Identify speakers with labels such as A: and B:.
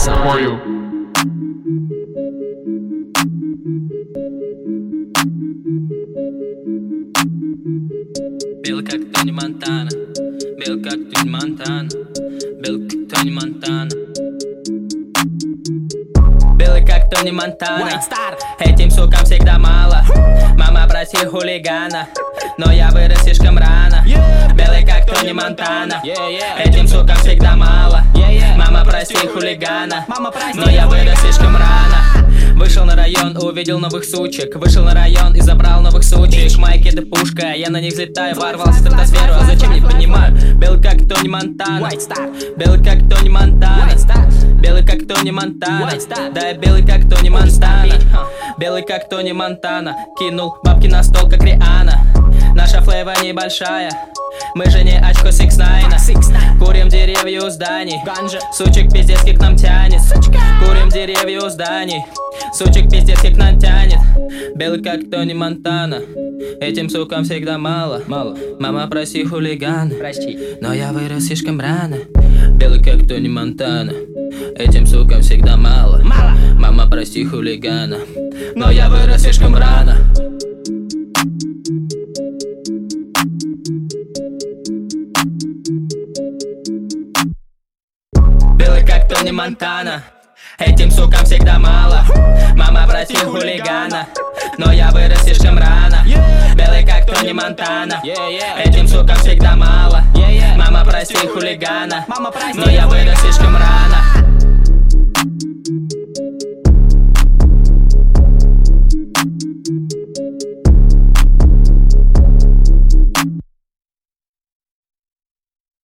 A: Понял.
B: Белый как Тони Монтана, белый как Тони Монтана, белый как Тони Монтана. Белый как Тони Монтана, этим сукам всегда мало. Мама прости хулигана, но я вырос слишком рано. Белый как Тони Монтана, этим сукам всегда мало. Мама прости хулигана, но я вырос слишком рано. Вышел на район, увидел новых сучек. Вышел на район и забрал новых сучек. Майки это пушка, я на них взлетаю. Ворвался в стратосферу, а зачем, не понимаю. Белый как Тони Монтана, белый как Тони Монтана, белый как Тони Монтана, да я белый как Тони Монтана. Белый как Тони Монтана, кинул бабки на стол как Риана. Наша флейва небольшая, мы же не очко 6ix9ine. Курим деревья у зданий, сучек пиздец как нам тянет. Курим деревья у зданий, сучек пиздец как нам тянет. Белый как Тони Монтана, этим сукам всегда мало. Мама прости хулигана, но я вырос слишком рано. Белый как Тони Монтана, этим сукам всегда мало. Мама прости хулигана, но я вырос слишком рано. Белый как Тони Монтана, этим сукам всегда мало. Мама прости хулигана, но я вырос слишком рано. Белый как Тони Монтана, этим сукам всегда мало. Мама прости хулигана, но я вырос слишком рано.